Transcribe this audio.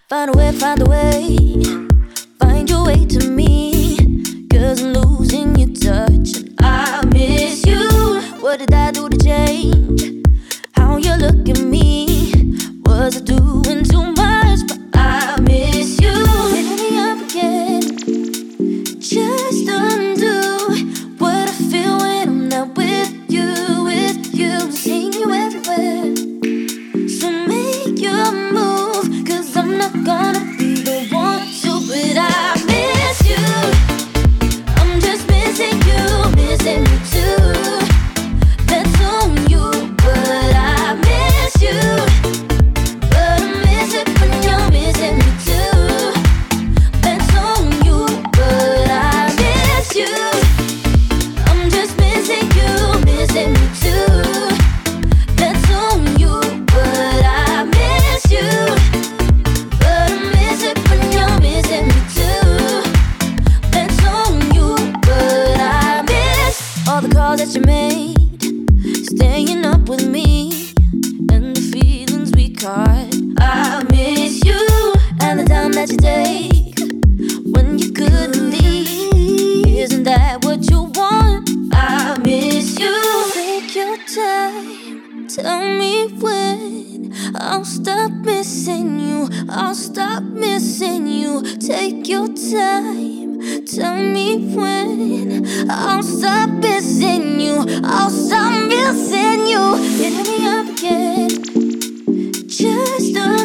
find a way. Find your way to me. 'Cause I'm losing your touch and I miss you. What did I do to change how you look at me? Was I doing too much? But I miss you. Hit me up again. Just undo what I feel when I'm not with you, with you. Seeing you everywhere. So make your move, 'cause I'm not gonna be the one to. But I miss you. I'm just missing you, missing you too. That's on you, but I miss you. But I miss it when you're missing me too. That's on you, but I miss you. I'm just missing you, missing me too. That's on you, but I miss you. But I miss it when you're missing me too. That's on you, but I miss all the calls that you made, staying up with me, and the feelings we caught. I miss you, and the time that you take when you couldn't leave. Isn't that what you want? I miss you. Take your time, tell me when I'll stop missing you. I'll stop missing you. Take your time, tell me when I'll stop missing you. I'll stop missing you. Hit me up again. Just